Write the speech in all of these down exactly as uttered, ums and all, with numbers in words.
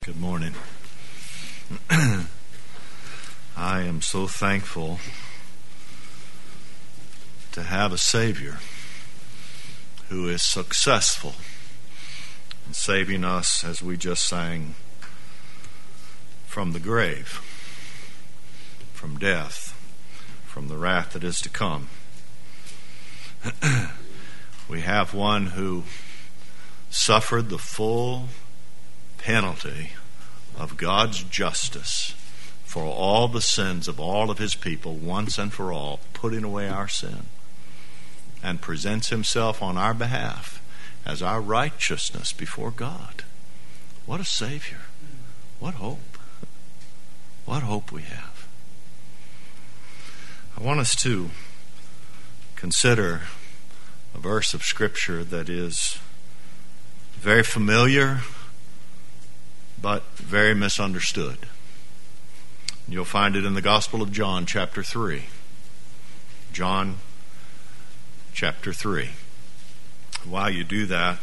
Good morning. I am so thankful to have a Savior who is successful in saving us, as we just sang, from the grave, from death, from the wrath that is to come. We have one who suffered the full penalty of God's justice for all the sins of all of his people once and for all, putting away our sin, and presents himself on our behalf as our righteousness before God. What a Savior. What hope. What hope we have. I want us to consider a verse of Scripture that is very familiar but very misunderstood. You'll find it in the Gospel of John, chapter three. John, chapter three. While you do that,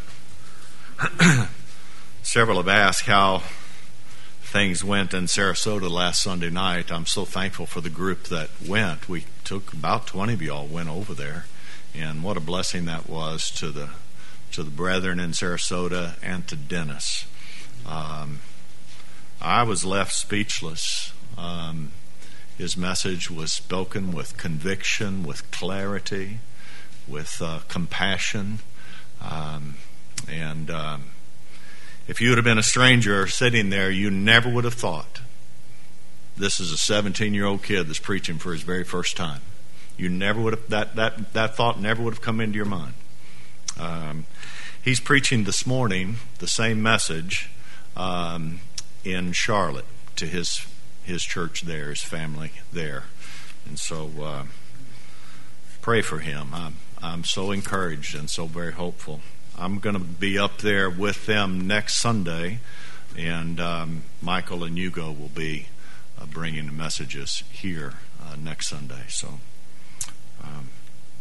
several have asked how things went in Sarasota last Sunday night. I'm so thankful for the group that went. We took about twenty of y'all went over there, and what a blessing that was to the to the brethren in Sarasota and to Dennis. Um, I was left speechless. Um, his message was spoken with conviction, with clarity, with uh, compassion. Um, and um, if you would have been a stranger sitting there, you never would have thought this is a seventeen-year-old kid that's preaching for his very first time. You never would have, that, that, that thought never would have come into your mind. Um, he's preaching this morning the same message Um, in Charlotte to his his church there, his family there, and so uh, pray for him. I'm I'm so encouraged and so very hopeful. I'm going to be up there with them next Sunday, and um, Michael and Hugo will be uh, bringing the messages here uh, next Sunday. So. Um,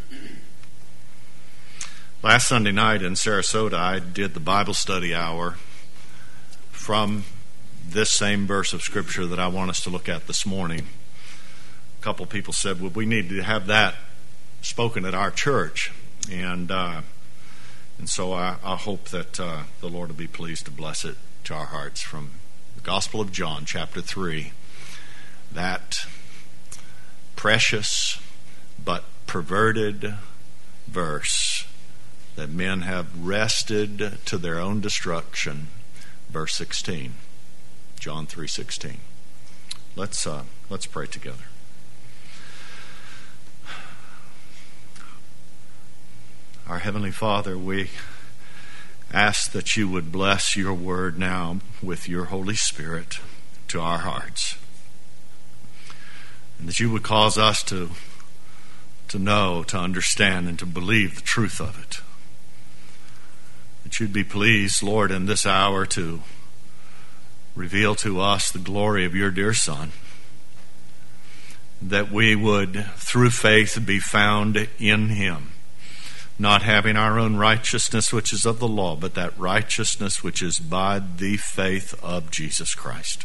last Sunday night in Sarasota, I did the Bible study hour from this same verse of Scripture that I want us to look at this morning. A couple people said, well, we need to have that spoken at our church. And uh, and so I, I hope that uh, the Lord will be pleased to bless it to our hearts from the Gospel of John, chapter three. That precious but perverted verse that men have wrested to their own destruction. Verse sixteen, John three sixteen. Let's uh, let's pray together. Our Heavenly Father, we ask that you would bless your word now with your Holy Spirit to our hearts, and that you would cause us to to know, to understand, and to believe the truth of it. That you'd be pleased, Lord, in this hour to reveal to us the glory of your dear Son. That we would, through faith, be found in him, not having our own righteousness which is of the law, but that righteousness which is by the faith of Jesus Christ.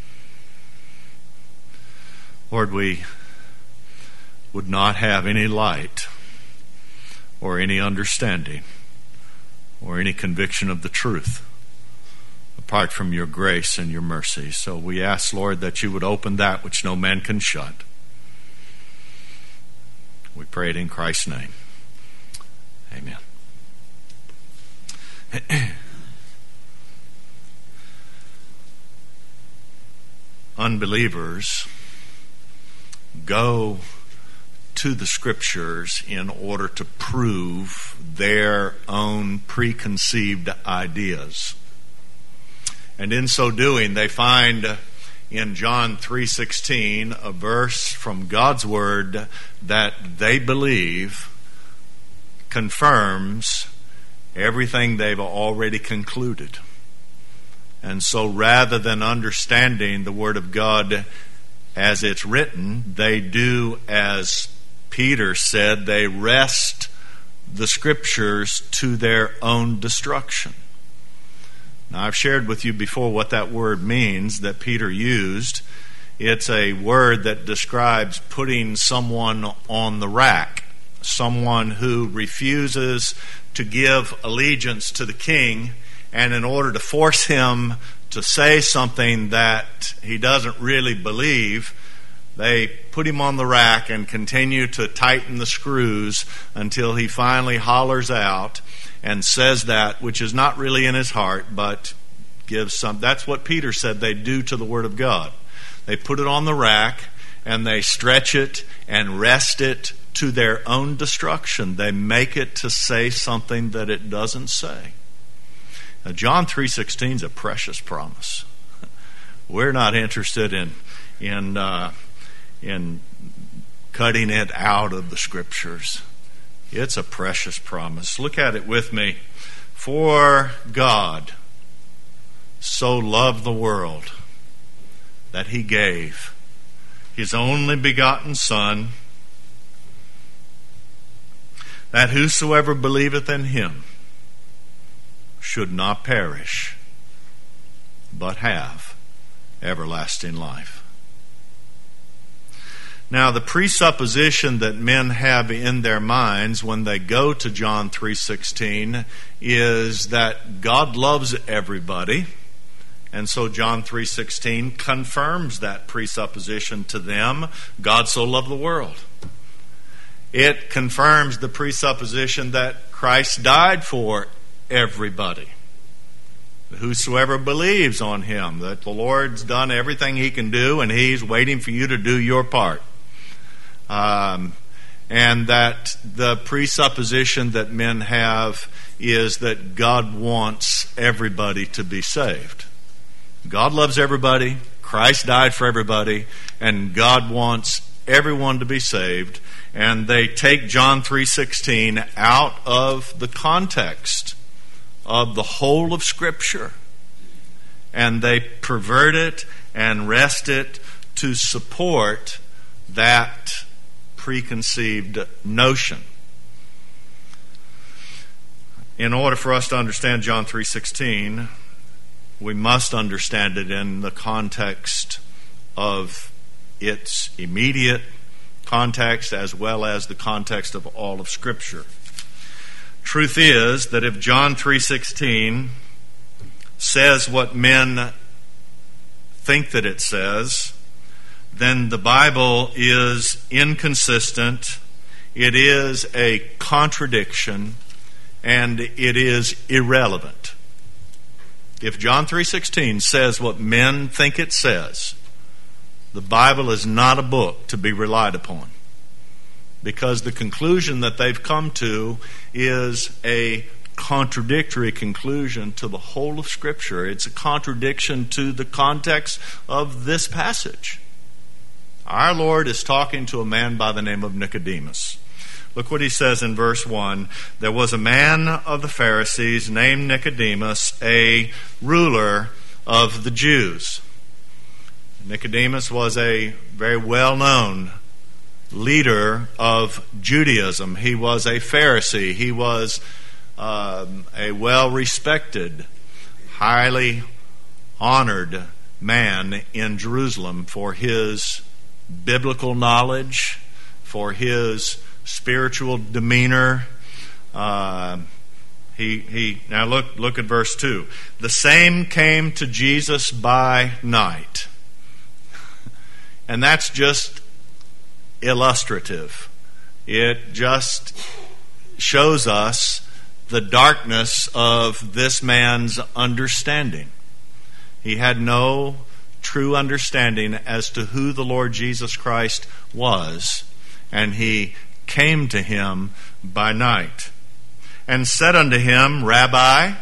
Lord, we would not have any light or any understanding or any conviction of the truth apart from your grace and your mercy. So we ask, Lord, that you would open that which no man can shut. We pray it in Christ's name. Amen. Unbelievers go to the Scriptures in order to prove their own preconceived ideas. And in so doing, they find in John three sixteen a verse from God's Word that they believe confirms everything they've already concluded. And so rather than understanding the Word of God as it's written, they do as Peter said, they wrest the Scriptures to their own destruction. Now, I've shared with you before what that word means that Peter used. It's a word that describes putting someone on the rack, someone who refuses to give allegiance to the king, and in order to force him to say something that he doesn't really believe, they put him on the rack and continue to tighten the screws until he finally hollers out and says that which is not really in his heart, but gives some. That's what Peter said they do to the Word of God. They put it on the rack and they stretch it and wrest it to their own destruction. They make it to say something that it doesn't say. Now, John three sixteen is a precious promise. We're not interested in in uh, in cutting it out of the Scriptures. It's a precious promise. Look at it with me. For God so loved the world that He gave His only begotten Son, that whosoever believeth in Him should not perish, but have everlasting life. Now, the presupposition that men have in their minds when they go to John three sixteen is that God loves everybody, and so John three sixteen confirms that presupposition to them. God so loved the world. It confirms the presupposition that Christ died for everybody. Whosoever believes on Him, that the Lord's done everything He can do and He's waiting for you to do your part. Um, and that the presupposition that men have is that God wants everybody to be saved. God loves everybody, Christ died for everybody, and God wants everyone to be saved. And they take John three sixteen out of the context of the whole of Scripture, and they pervert it and wrest it to support that preconceived notion. In order for us to understand John three sixteen, we must understand it in the context of its immediate context as well as the context of all of Scripture. Truth is that if John three sixteen says what men think that it says, then the Bible is inconsistent, it is a contradiction, and it is irrelevant. If John three sixteen says what men think it says, the Bible is not a book to be relied upon, because the conclusion that they've come to is a contradictory conclusion to the whole of Scripture. It's a contradiction to the context of this passage. Our Lord is talking to a man by the name of Nicodemus. Look what He says in verse one. There was a man of the Pharisees named Nicodemus, a ruler of the Jews. Nicodemus was a very well-known leader of Judaism. He was a Pharisee. He was um, a well-respected, highly honored man in Jerusalem for his biblical knowledge, for his spiritual demeanor. Uh, he he. Now look look at verse two. The same came to Jesus by night, and that's just illustrative. It just shows us the darkness of this man's understanding. He had no true understanding as to who the Lord Jesus Christ was, and he came to Him by night and said unto Him, Rabbi,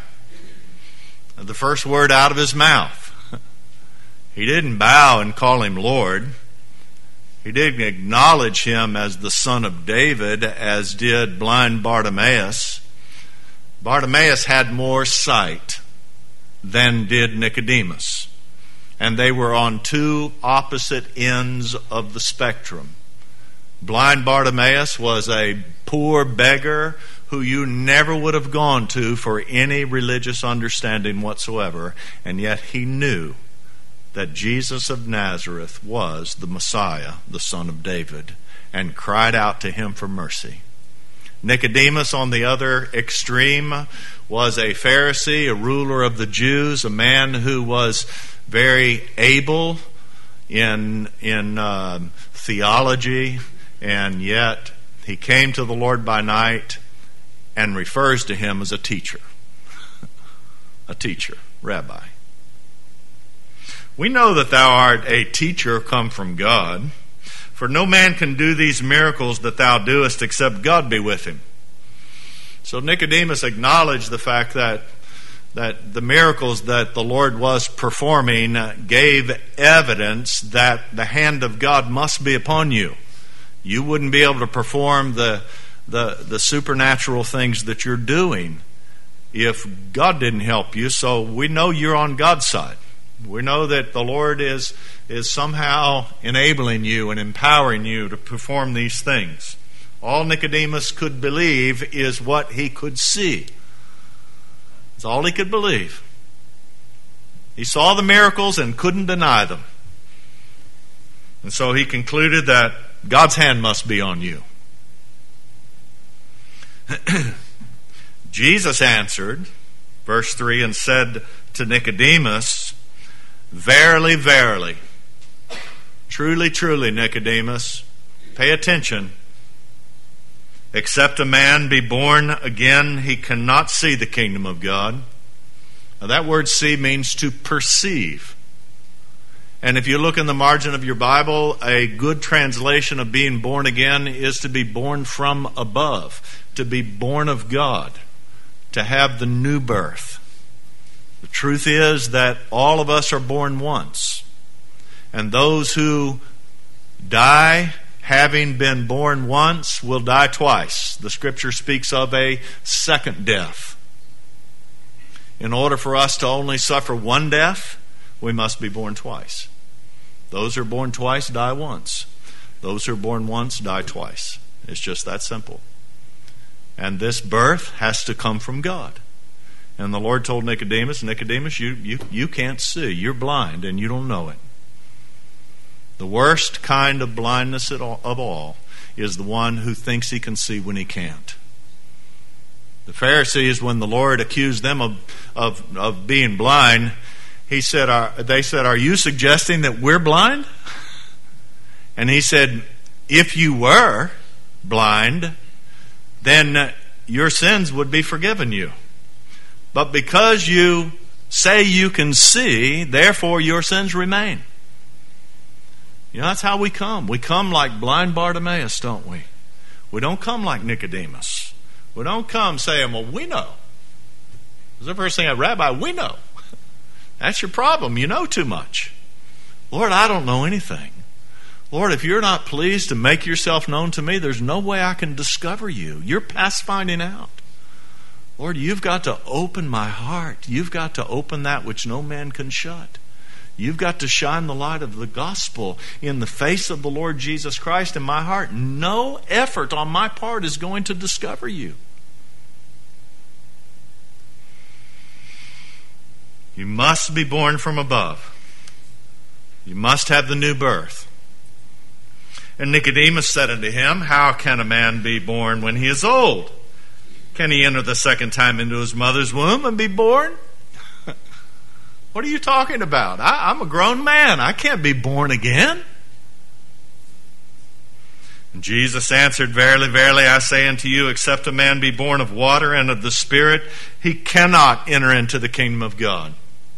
the first word out of his mouth. He didn't bow and call Him Lord. He didn't acknowledge Him as the Son of David, as did blind Bartimaeus. Bartimaeus had more sight than did Nicodemus, and they were on two opposite ends of the spectrum. Blind Bartimaeus was a poor beggar who you never would have gone to for any religious understanding whatsoever, and yet he knew that Jesus of Nazareth was the Messiah, the Son of David, and cried out to him for mercy. Nicodemus, on the other extreme, was a Pharisee, a ruler of the Jews, a man who was very able in, in uh, theology, and yet he came to the Lord by night and refers to him as a teacher. A teacher, rabbi. We know that thou art a teacher come from God, for no man can do these miracles that thou doest except God be with him. So Nicodemus acknowledged the fact that that the miracles that the Lord was performing gave evidence that the hand of God must be upon you. You wouldn't be able to perform the the, the supernatural things that you're doing if God didn't help you. So we know you're on God's side. We know that the Lord is is somehow enabling you and empowering you to perform these things. All Nicodemus could believe is what he could see. It's all he could believe. He saw the miracles and couldn't deny them. And so he concluded that God's hand must be on you. Jesus answered, verse three, and said to Nicodemus, verily, verily, truly, truly, Nicodemus, pay attention. Except a man be born again, he cannot see the kingdom of God. Now that word see means to perceive. And if you look in the margin of your Bible, a good translation of being born again is to be born from above, to be born of God, to have the new birth. The truth is that all of us are born once. And those who die having been born once will die twice. The Scripture speaks of a second death. In order for us to only suffer one death, we must be born twice. Those who are born twice die once. Those who are born once die twice. It's just that simple. And this birth has to come from God. And the Lord told Nicodemus, Nicodemus, you, you, you can't see. You're blind and you don't know it. The worst kind of blindness of all is the one who thinks he can see when he can't. The Pharisees, when the Lord accused them of, of, of being blind, he said, are, they said, are you suggesting that we're blind? And he said, if you were blind, then your sins would be forgiven you. But because you say you can see, therefore your sins remain. You know, that's how we come. We come like blind Bartimaeus, don't we? We don't come like Nicodemus. We don't come saying, well, we know. That's the first thing, Rabbi, we know. That's your problem. You know too much. Lord, I don't know anything. Lord, if you're not pleased to make yourself known to me, there's no way I can discover you. You're past finding out. Lord, you've got to open my heart. You've got to open that which no man can shut. You've got to shine the light of the gospel in the face of the Lord Jesus Christ in my heart. No effort on my part is going to discover you. You must be born from above. You must have the new birth. And Nicodemus said unto him, how can a man be born when he is old? Can he enter the second time into his mother's womb and be born? What are you talking about? I, I'm a grown man. I can't be born again. And Jesus answered, verily, verily, I say unto you, except a man be born of water and of the Spirit, he cannot enter into the kingdom of God.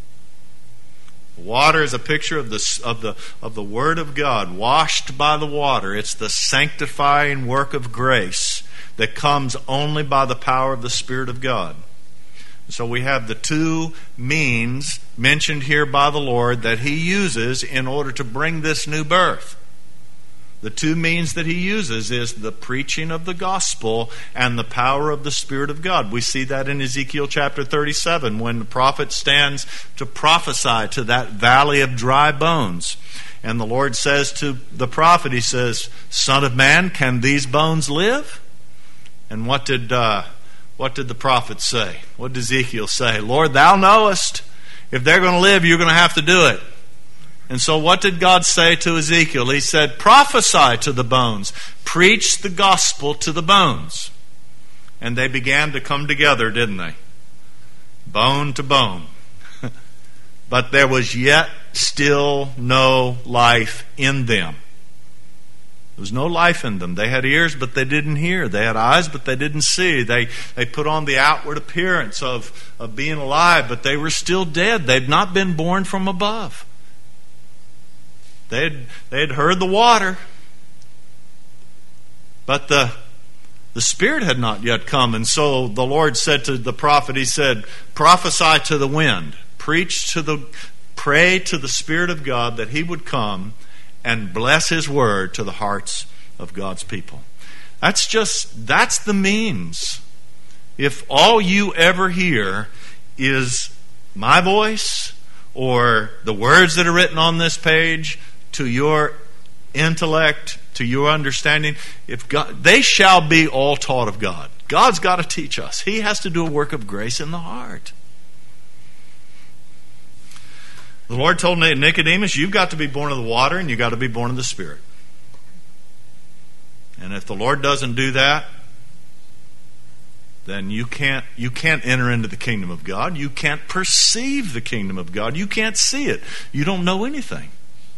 Water is a picture of the, of the, of the Word of God, washed by the water. It's the sanctifying work of grace that comes only by the power of the Spirit of God. So we have the two means mentioned here by the Lord that He uses in order to bring this new birth. The two means that He uses is the preaching of the gospel and the power of the Spirit of God. We see that in Ezekiel chapter thirty-seven when the prophet stands to prophesy to that valley of dry bones. And the Lord says to the prophet, He says, Son of man, can these bones live? And what did uh, what did the prophet say? What did Ezekiel say? Lord, thou knowest. If they're going to live, you're going to have to do it. And so what did God say to Ezekiel? He said, prophesy to the bones. Preach the gospel to the bones. And they began to come together, didn't they? Bone to bone. But there was yet still no life in them. There was no life in them. They had ears, but they didn't hear. They had eyes, but they didn't see. They they put on the outward appearance of, of being alive, but they were still dead. They'd not been born from above. They had, they had heard the water, but the the Spirit had not yet come. And so the Lord said to the prophet, He said, prophesy to the wind. Preach to the, pray to the Spirit of God that He would come and bless His word to the hearts of God's people. That's just, that's the means. If all you ever hear is my voice or the words that are written on this page, to your intellect, to your understanding, if God, they shall be all taught of God. God's got to teach us. He has to do a work of grace in the heart. The Lord told Nicodemus, you've got to be born of the water and you've got to be born of the Spirit. And if the Lord doesn't do that, then you can't you can't enter into the kingdom of God. You can't perceive the kingdom of God. You can't see it. You don't know anything.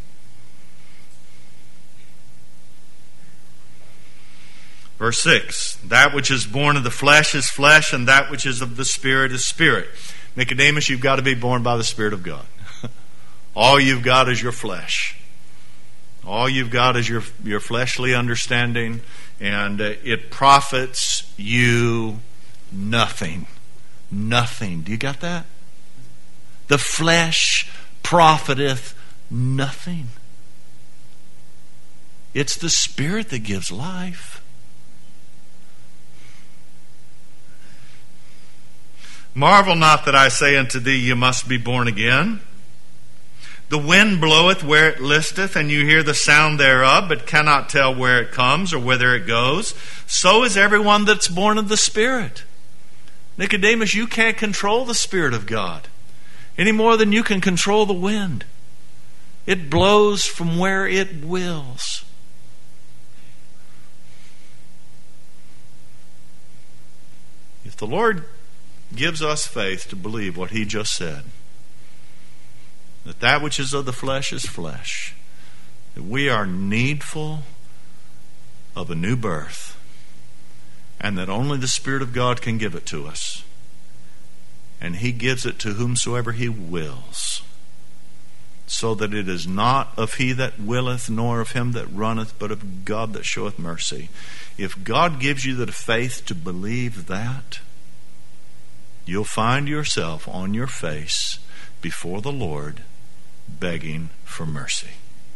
Verse six, that which is born of the flesh is flesh, and that which is of the Spirit is spirit. Nicodemus, you've got to be born by the Spirit of God. All you've got is your flesh. All you've got is your, your fleshly understanding, and uh, it profits you nothing. Nothing. Do you got that? The flesh profiteth nothing. It's the Spirit that gives life. Marvel not that I say unto thee, you must be born again. The wind bloweth where it listeth, and you hear the sound thereof, but cannot tell where it comes or whither it goes. So is everyone that's born of the Spirit. Nicodemus, you can't control the Spirit of God any more than you can control the wind. It blows from where it wills. If the Lord gives us faith to believe what He just said, that that which is of the flesh is flesh, that we are needful of a new birth, and that only the Spirit of God can give it to us, and He gives it to whomsoever He wills, so that it is not of he that willeth, nor of him that runneth, but of God that showeth mercy. If God gives you the faith to believe that, you'll find yourself on your face before the Lord, begging for mercy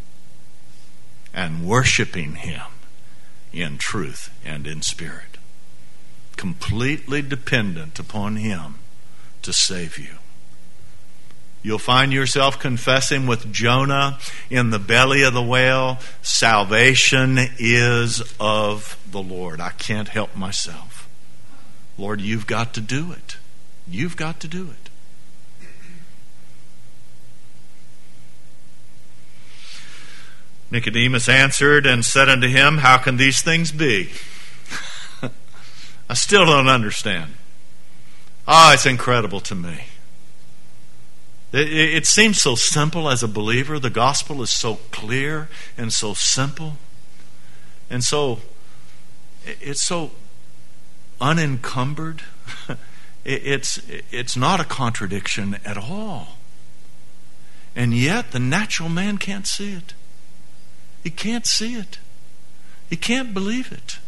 and worshiping Him in truth and in spirit, completely dependent upon Him to save you. You'll find yourself confessing with Jonah in the belly of the whale, salvation is of the Lord. I can't help myself. Lord, you've got to do it. You've got to do it. Nicodemus answered and said unto him, how can these things be? I still don't understand. Ah, oh, it's incredible to me. It, it, it seems so simple as a believer. The gospel is so clear and so simple. And so, it, it's so unencumbered. it, it's, it's not a contradiction at all. And yet, the natural man can't see it. He can't see it. He can't believe it.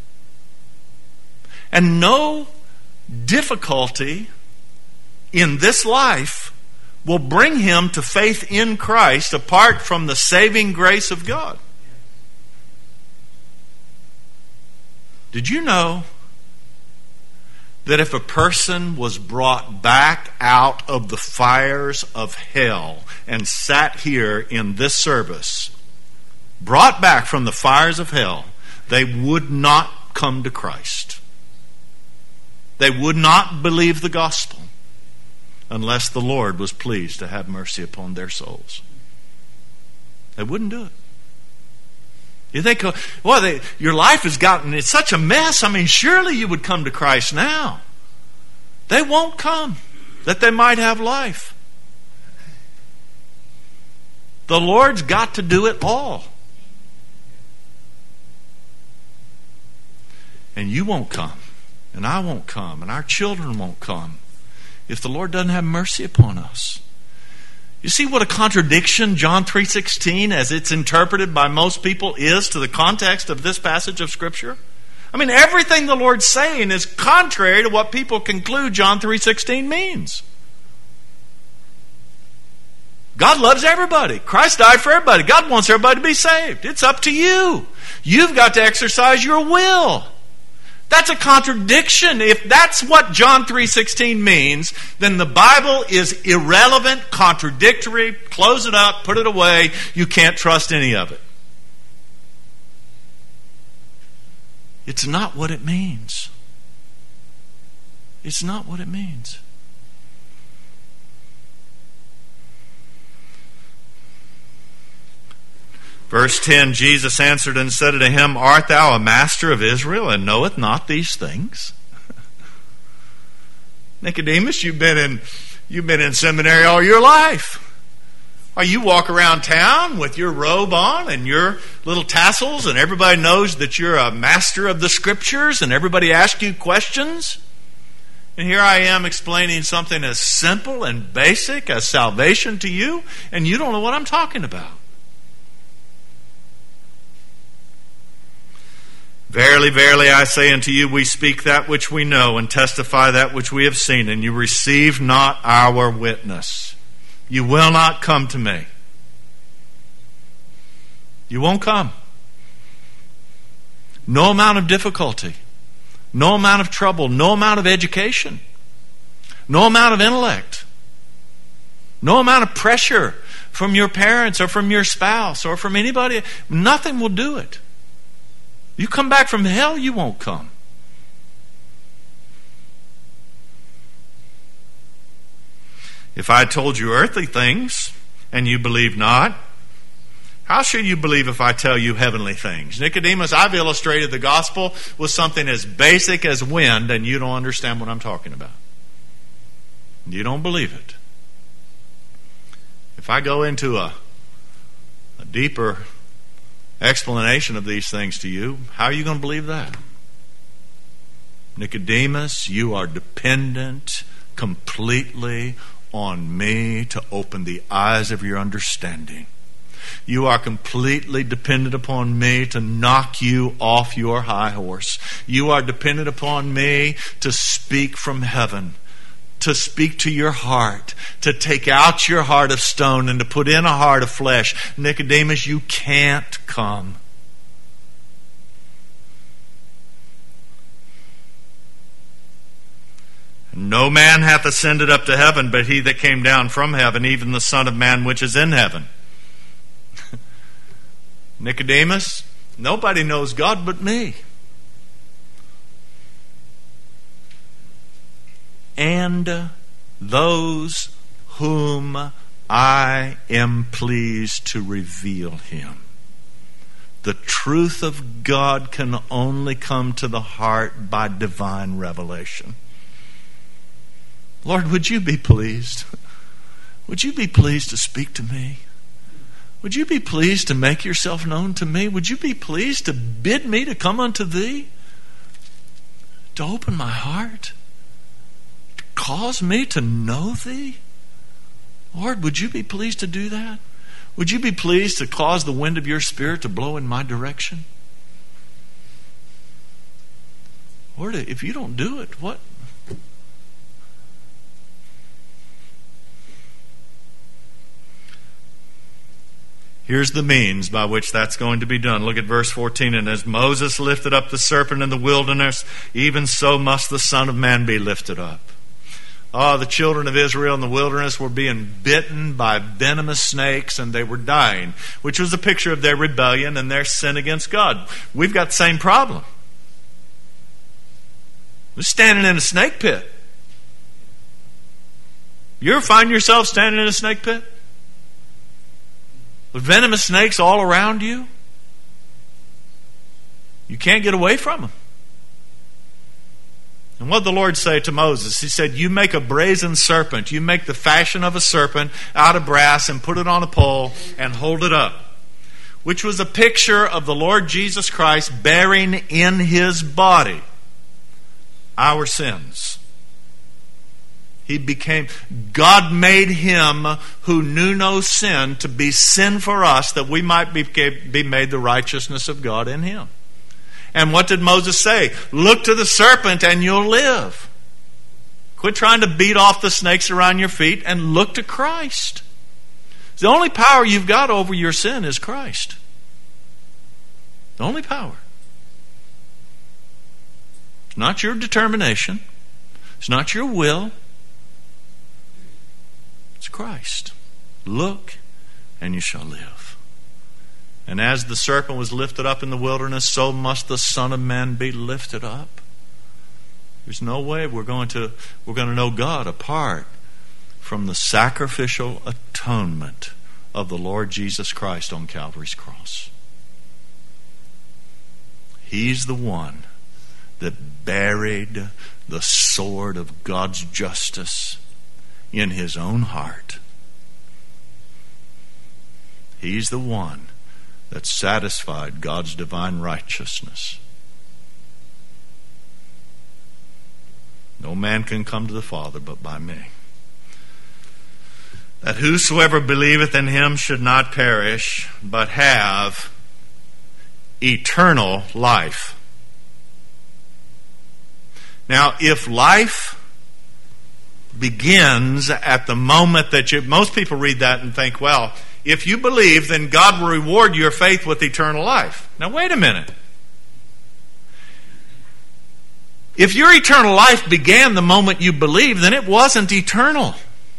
And no difficulty in this life will bring him to faith in Christ apart from the saving grace of God. Did you know that if a person was brought back out of the fires of hell and sat here in this service, brought back from the fires of hell, they would not come to Christ? They would not believe the gospel unless the Lord was pleased to have mercy upon their souls. They wouldn't do it. You think, well, they, your life has gotten, it's such a mess. I mean, surely you would come to Christ now. They won't come, that they might have life. The Lord's got to do it all. And you won't come, and I won't come, and our children won't come if the Lord doesn't have mercy upon us. You see what a contradiction John three sixteen, as it's interpreted by most people, is to the context of this passage of Scripture? I mean, everything the Lord's saying is contrary to what people conclude John three sixteen means. God loves everybody. Christ died for everybody. God wants everybody to be saved. It's up to you. You've got to exercise your will. That's a contradiction. If that's what John three sixteen means, then the Bible is irrelevant, contradictory. Close it up, put it away. You can't trust any of it. It's not what it means. It's not what it means. Verse ten, Jesus answered and said unto him, Art thou a master of Israel, and knoweth not these things? Nicodemus, you've been in you've been in seminary all your life. Or you walk around town with your robe on and your little tassels, and everybody knows that you're a master of the Scriptures, and everybody asks you questions. And here I am explaining something as simple and basic as salvation to you, and you don't know what I'm talking about. Verily, verily, I say unto you, we speak that which we know, and testify that which we have seen, and you receive not our witness. You will not come to me. You won't come. No amount of difficulty, no amount of trouble, no amount of education, no amount of intellect, no amount of pressure from your parents or from your spouse or from anybody, nothing will do it. You come back from hell, you won't come. If I told you earthly things and you believe not, how should you believe if I tell you heavenly things? Nicodemus, I've illustrated the gospel with something as basic as wind, and you don't understand what I'm talking about. You don't believe it. If I go into a, a deeper explanation of these things to you, how are you going to believe that? Nicodemus, you are dependent completely on me to open the eyes of your understanding. You are completely dependent upon me to knock you off your high horse. You are dependent upon me to speak from heaven, to speak to your heart, to take out your heart of stone and to put in a heart of flesh. Nicodemus, you can't come. No man hath ascended up to heaven, but he that came down from heaven, even the Son of Man which is in heaven. Nicodemus, nobody knows God but me. And those whom I am pleased to reveal him. The truth of God can only come to the heart by divine revelation. Lord, would you be pleased? Would you be pleased to speak to me? Would you be pleased to make yourself known to me? Would you be pleased to bid me to come unto thee? To open my heart? To cause me to know thee? Lord, would you be pleased to do that? Would you be pleased to cause the wind of your Spirit to blow in my direction? Lord, if you don't do it, what? Here's the means by which that's going to be done. Look at verse fourteen. And as Moses lifted up the serpent in the wilderness, even so must the Son of Man be lifted up. Oh, the children of Israel in the wilderness were being bitten by venomous snakes and they were dying, which was a picture of their rebellion and their sin against God. We've got the same problem. We're standing in a snake pit. You ever find yourself standing in a snake pit? With venomous snakes all around you? You can't get away from them. And what did the Lord say to Moses? He said, you make a brazen serpent. You make the fashion of a serpent out of brass and put it on a pole and hold it up. Which was a picture of the Lord Jesus Christ bearing in His body our sins. He became, God made Him who knew no sin to be sin for us, that we might be, be made the righteousness of God in Him. And what did Moses say? Look to the serpent and you'll live. Quit trying to beat off the snakes around your feet and look to Christ. The only power you've got over your sin is Christ. The only power. It's not your determination. It's not your will. It's Christ. Look and you shall live. And as the serpent was lifted up in the wilderness, so must the Son of Man be lifted up. There's no way we're going to we're going to know God apart from the sacrificial atonement of the Lord Jesus Christ on Calvary's cross. He's the one that buried the sword of God's justice in His own heart. He's the one that satisfied God's divine righteousness. No man can come to the Father but by me. That whosoever believeth in Him should not perish, but have eternal life. Now, if life begins at the moment that you... Most people read that and think, well, if you believe, then God will reward your faith with eternal life. Now, wait a minute. If your eternal life began the moment you believed, then it wasn't eternal.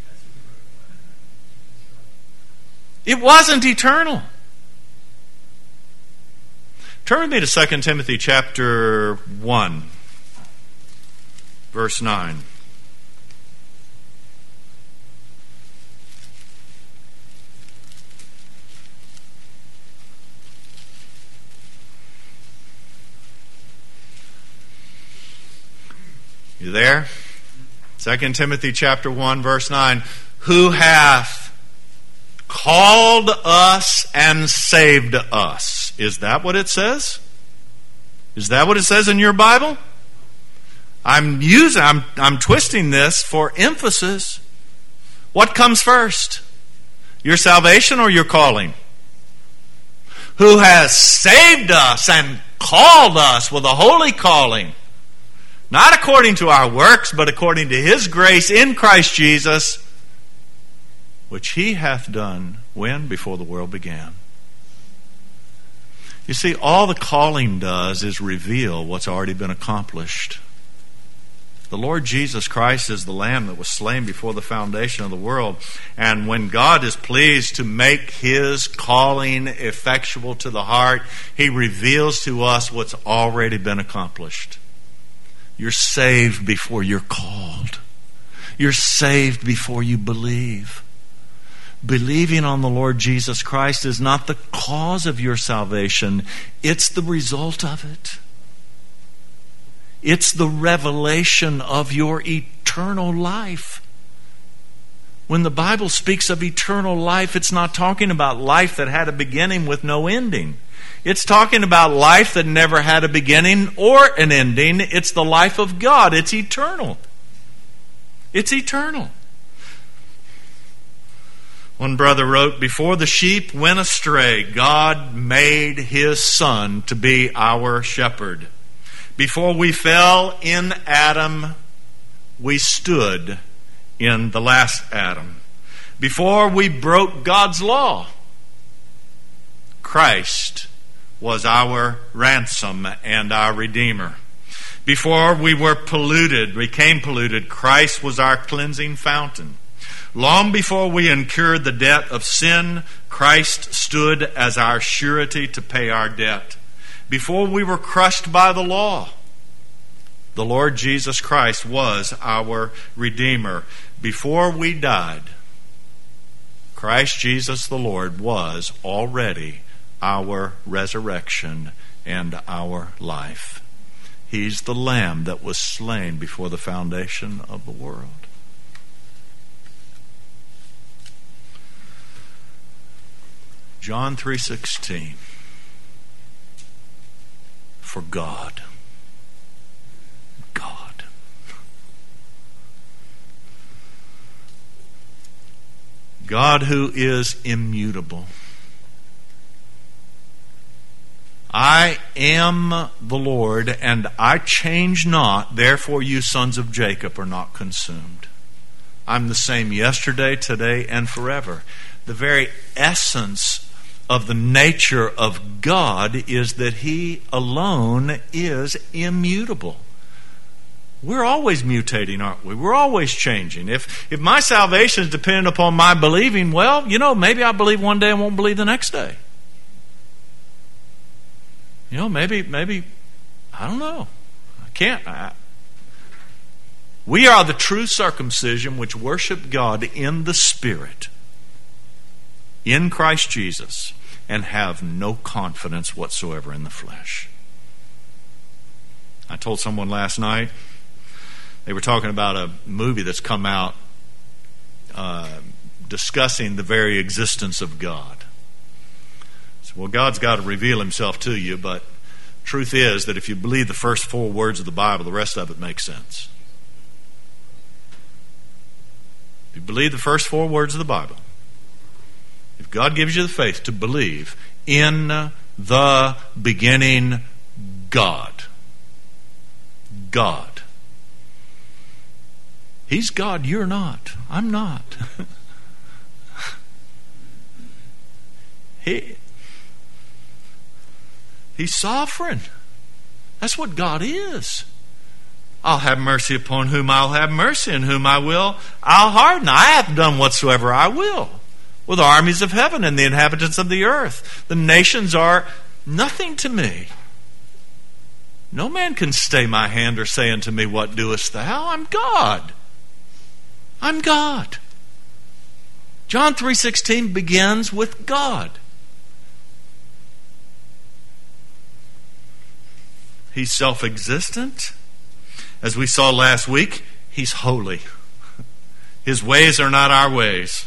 It wasn't eternal. Turn with me to Second Timothy chapter one, verse nine. You there? Second Timothy chapter one, verse nine. Who hath called us and saved us. Is that what it says? Is that what it says in your Bible? I'm using, I'm, I'm twisting this for emphasis. What comes first? Your salvation or your calling? Who has saved us and called us with a holy calling, not according to our works, but according to His grace in Christ Jesus, which He hath done when? Before the world began. You see, all the calling does is reveal what's already been accomplished. The Lord Jesus Christ is the Lamb that was slain before the foundation of the world. And when God is pleased to make His calling effectual to the heart, He reveals to us what's already been accomplished. You're saved before you're called. You're saved before you believe. Believing on the Lord Jesus Christ is not the cause of your salvation. It's the result of it. It's the revelation of your eternal life. When the Bible speaks of eternal life, it's not talking about life that had a beginning with no ending. It's talking about life that never had a beginning or an ending. It's the life of God. It's eternal. It's eternal. One brother wrote, before the sheep went astray, God made His Son to be our shepherd. Before we fell in Adam, we stood in the last Adam. Before we broke God's law, Christ was our ransom and our Redeemer. Before we were polluted, became polluted, Christ was our cleansing fountain. Long before we incurred the debt of sin, Christ stood as our surety to pay our debt. Before we were crushed by the law, the the Lord Jesus Christ was our Redeemer. Before we died, Christ Jesus the Lord was already our resurrection and our life. He's the Lamb that was slain before the foundation of the world. John three sixteen. For God. God. God who is immutable. I am the Lord, and I change not, therefore you sons of Jacob are not consumed. I'm the same yesterday, today, and forever. The very essence of the nature of God is that He alone is immutable. We're always mutating, aren't we? We're always changing. If if my salvation is dependent upon my believing, well, you know, maybe I believe one day and won't believe the next day. You know, maybe, maybe, I don't know. I can't. I, we are the true circumcision which worship God in the Spirit, in Christ Jesus, and have no confidence whatsoever in the flesh. I told someone last night, they were talking about a movie that's come out uh, discussing the very existence of God. So, well, God's got to reveal Himself to you, but truth is that if you believe the first four words of the Bible, the rest of it makes sense. If you believe the first four words of the Bible, if God gives you the faith to believe in the beginning God, God. He's God, you're not. I'm not. he, he's sovereign. That's what God is. I'll have mercy upon whom I'll have mercy, and whom I will I'll harden. I have done whatsoever I will with the armies of heaven and the inhabitants of the earth. The nations are nothing to me. No man can stay my hand or say unto me, what doest thou? I'm God. I'm God. John three sixteen begins with God. He's self-existent. As we saw last week, He's holy. His ways are not our ways.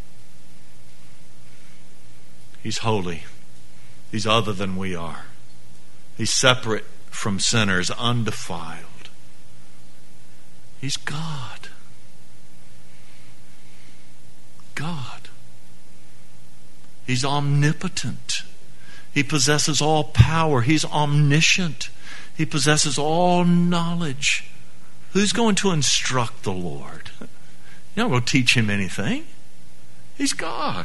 He's holy. He's other than we are. He's separate from sinners, undefiled. He's God. God. He's omnipotent. He possesses all power. He's omniscient. He possesses all knowledge. Who's going to instruct the Lord? You're not going to teach Him anything. He's God.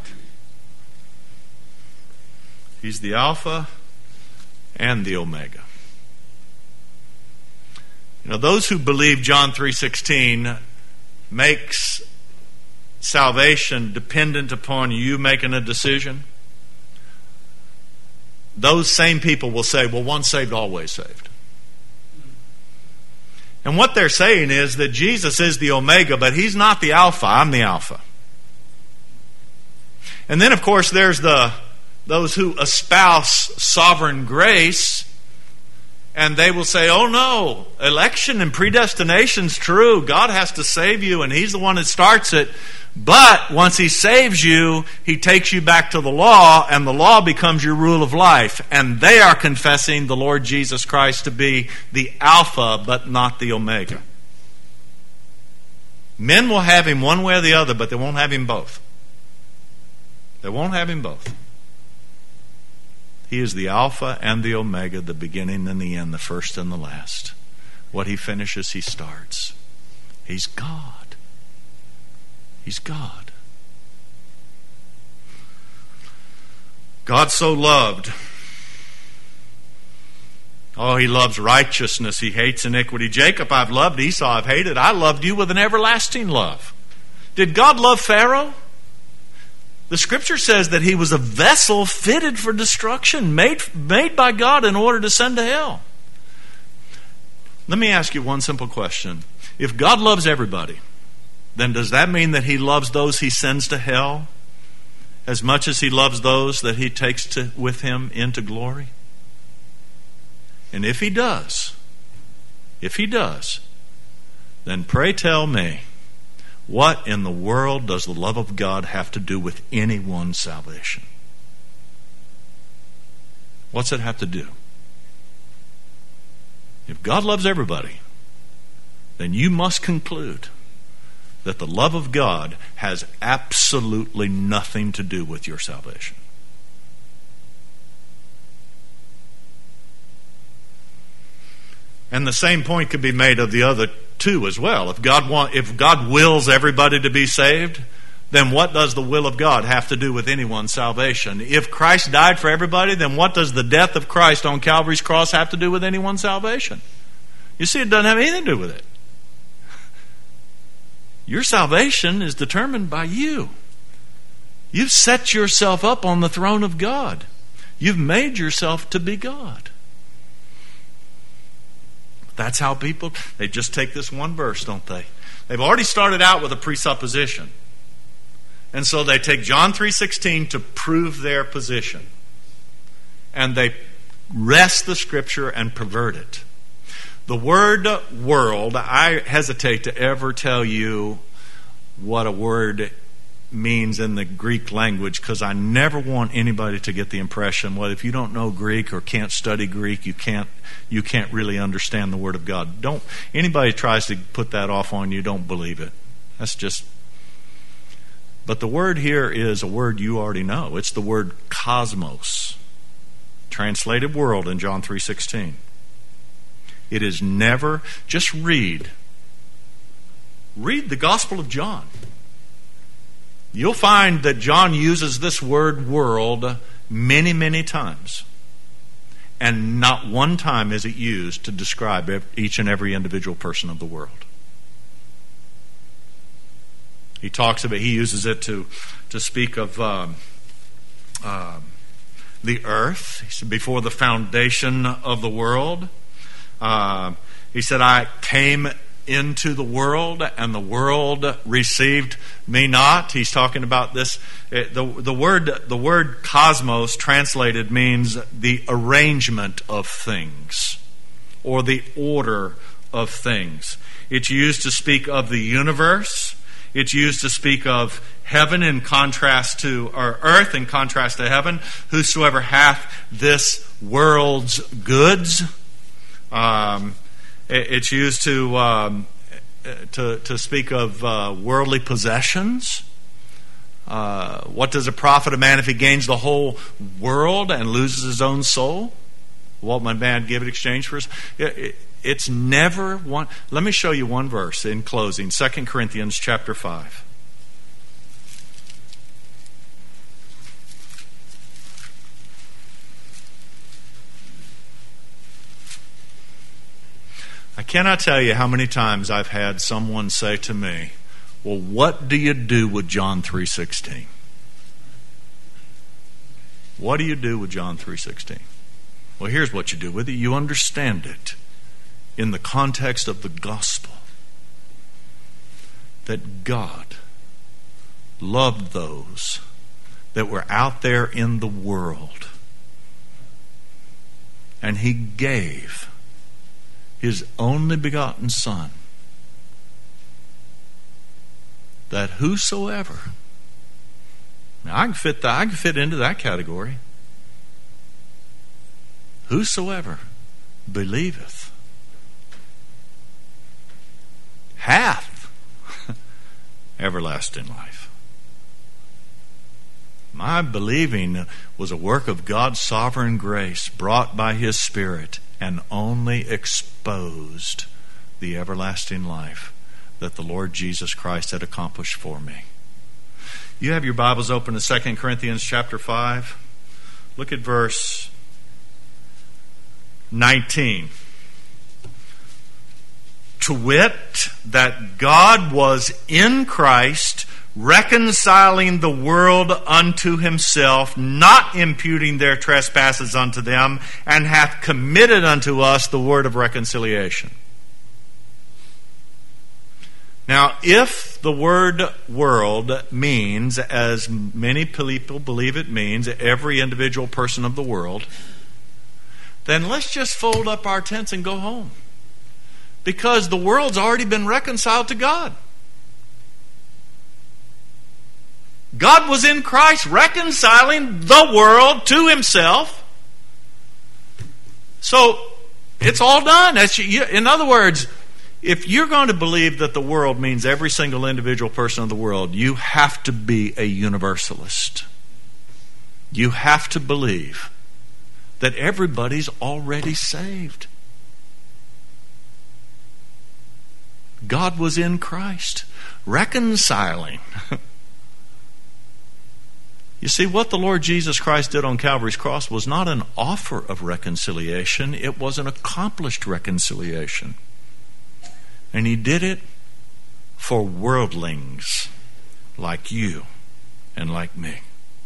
He's the Alpha and the Omega. You know, those who believe John three sixteen makes salvation dependent upon you making a decision, those same people will say, well, once saved, always saved. And what they're saying is that Jesus is the Omega, but He's not the Alpha. I'm the Alpha. And then, of course, there's the those who espouse sovereign grace, and they will say, oh no, election and predestination's true. God has to save you, and He's the one that starts it. But once He saves you, He takes you back to the law, and the law becomes your rule of life. And they are confessing the Lord Jesus Christ to be the Alpha, but not the Omega. Men will have Him one way or the other, but they won't have Him both. They won't have Him both. He is the Alpha and the Omega, the beginning and the end, the first and the last. What He finishes, He starts. He's God. He's God. God so loved. Oh, He loves righteousness. He hates iniquity. Jacob I've loved, Esau I've hated. I loved you with an everlasting love. Did God love Pharaoh? The Scripture says that he was a vessel fitted for destruction, made, made by God in order to send to hell. Let me ask you one simple question. If God loves everybody, then does that mean that He loves those He sends to hell as much as He loves those that He takes to, with Him into glory? And if He does, if He does, then pray tell me, what in the world does the love of God have to do with anyone's salvation? What's it have to do? If God loves everybody, then you must conclude that the love of God has absolutely nothing to do with your salvation. And the same point could be made of the other two as well. If God want, if God wills everybody to be saved, then what does the will of God have to do with anyone's salvation? If Christ died for everybody, then what does the death of Christ on Calvary's cross have to do with anyone's salvation? You see, it doesn't have anything to do with it. Your salvation is determined by you. You've set yourself up on the throne of God. You've made yourself to be God. That's how people, they just take this one verse, don't they? They've already started out with a presupposition. And so they take John three sixteen to prove their position. And they wrest the Scripture and pervert it. The word world, I hesitate to ever tell you what a word means in the Greek language, because I never want anybody to get the impression, well, if you don't know Greek or can't study Greek, you can't you can't really understand the Word of God. Don't anybody tries to put that off on you, don't believe it. That's just. But the word here is a word you already know. It's the word cosmos, translated world in John three sixteen. It is never, just read. Read the Gospel of John. You'll find that John uses this word world many, many times. And not one time is it used to describe each and every individual person of the world. He talks of it, he uses it to, to speak of um, uh, the earth. He said, before the foundation of the world. Uh, he said, I came into the world and the world received me not. He's talking about this. The, the word the word cosmos translated means the arrangement of things or the order of things. It's used to speak of the universe. It's used to speak of heaven in contrast to, or earth in contrast to heaven. Whosoever hath this world's goods. Um, it's used to um, to to speak of uh, worldly possessions. Uh, what does it profit a man if he gains the whole world and loses his own soul? What might man give in exchange for his? It, it, it's never one. Let me show you one verse in closing. Second Corinthians chapter five. I cannot tell you how many times I've had someone say to me, well, what do you do with John three sixteen? What do you do with John three sixteen? Well, here's what you do with it. You understand it in the context of the gospel. That God loved those that were out there in the world. And He gave His only begotten Son, that whosoever, now I can fit that, I can fit into that category. Whosoever believeth hath everlasting life. My believing was a work of God's sovereign grace brought by His Spirit, and only exposed the everlasting life that the Lord Jesus Christ had accomplished for me. You have your Bibles open to Second Corinthians chapter five. Look at verse nineteen. To wit, that God was in Christ, reconciling the world unto Himself, not imputing their trespasses unto them, and hath committed unto us the word of reconciliation. Now, if the word world means, as many people believe it means, every individual person of the world, then let's just fold up our tents and go home. Because the world's already been reconciled to God. God was in Christ reconciling the world to himself. So, it's all done. In other words, if you're going to believe that the world means every single individual person of the world, you have to be a universalist. You have to believe that everybody's already saved. God was in Christ, reconciling. You see, what the Lord Jesus Christ did on Calvary's cross was not an offer of reconciliation. It was an accomplished reconciliation. And he did it for worldlings like you and like me.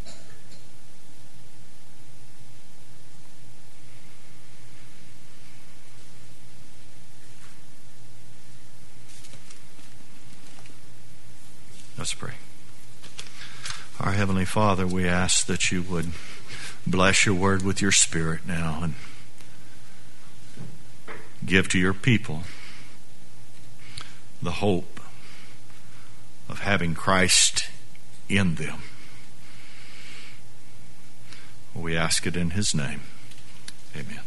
Let's pray. Our Heavenly Father, we ask that you would bless your word with your Spirit now and give to your people the hope of having Christ in them. We ask it in his name. Amen.